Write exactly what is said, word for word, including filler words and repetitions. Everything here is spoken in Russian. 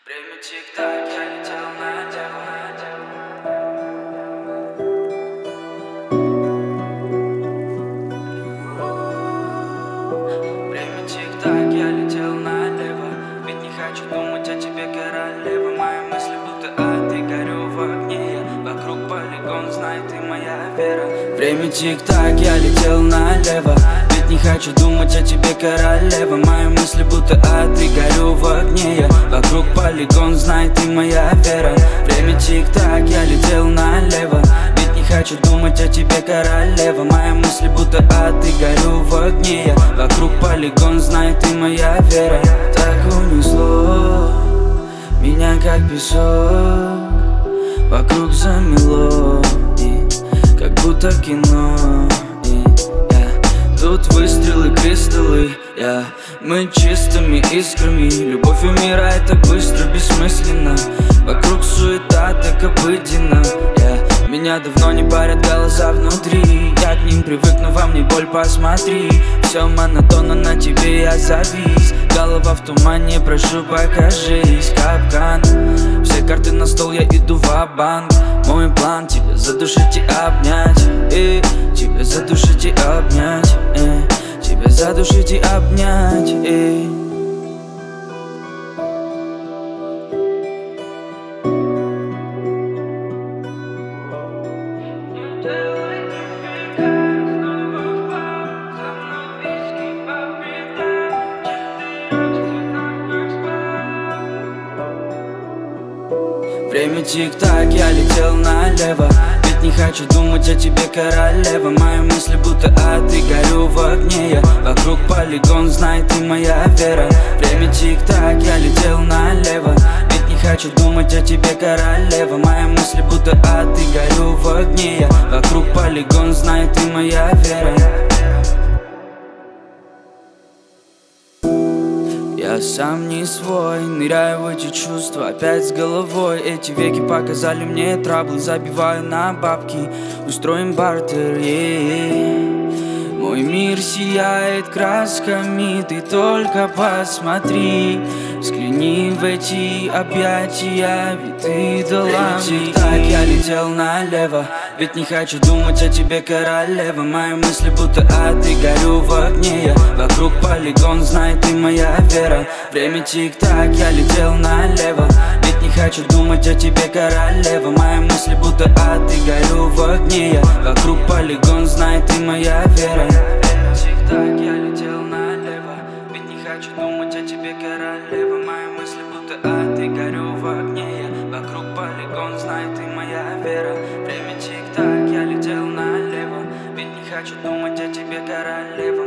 Время тик-так, я летел налево. Время тик-так, я летел налево. Ведь не хочу думать о тебе, королева. Мои мысли будто ад, и горю в огне я. Вокруг полигон, знай, ты моя вера. Время тик-так, я летел налево. Ведь не хочу думать о тебе, королева. Мои мысли будто ад, и горю в огне я. Вокруг полигон, знай, ты моя вера. Время тик-так, я летел налево. Ведь не хочу думать о тебе, королева. Мои мысли будто ад, и горю в огне я. Вокруг полигон, знай, ты моя вера. Так унесло меня, как песок. Вокруг замело, и как будто кино. И, yeah. Тут выстрелы, кристаллы, yeah. Мы чистыми искрами. Любовь умирает так быстро, бессмысленно. Вокруг суета так обыденно, yeah. Меня давно не парят голоса внутри. Я к ним привык, но во мне боль, посмотри. Все монотонно, на тебе я завис. Голова в тумане, прошу, покажись. Капкан, все карты на стол, я иду ва-банк. Мой план тебя задушить и обнять, и тебя задушить и обнять, и тебя задушить и обнять, и... Время тик-так, я летел налево. Ведь не хочу думать о тебе, королева. Мои мысли будто ад, и горю в огне я. Вокруг полигон, знай, ты моя вера. Время тик-так, я летел налево. Ведь не хочу думать о тебе, королева. Мои мысли будто ад, и горю в огне я. Вокруг полигон, знай, ты моя вера. Я сам не свой, ныряю в эти чувства опять с головой. Эти веки показали мне траблы, забиваю на бабки. Устроим бартер, yeah. Мой мир сияет красками, ты только посмотри. Взгляни в эти объятия, ведь ты дала мне. Так я летел налево, ведь не хочу думать о тебе, королева. Мои мысли будто ад, и горю в огне я. Вокруг полигон, знай, ты моя вера. Время тик-так, я летел налево. Ведь не хочу думать о тебе, королева. Мои мысли будто ад, и горю в огне я. Вокруг полигон, знай, ты моя вера. Время тик-так, я летел налево. Ведь не хочу думать о тебе, королева. Мои мысли будто ад, и горю в огне я. Вокруг полигон, знай, ты моя вера. Время тик-так, я летел налево. Ведь не хочу думать о тебе, королева.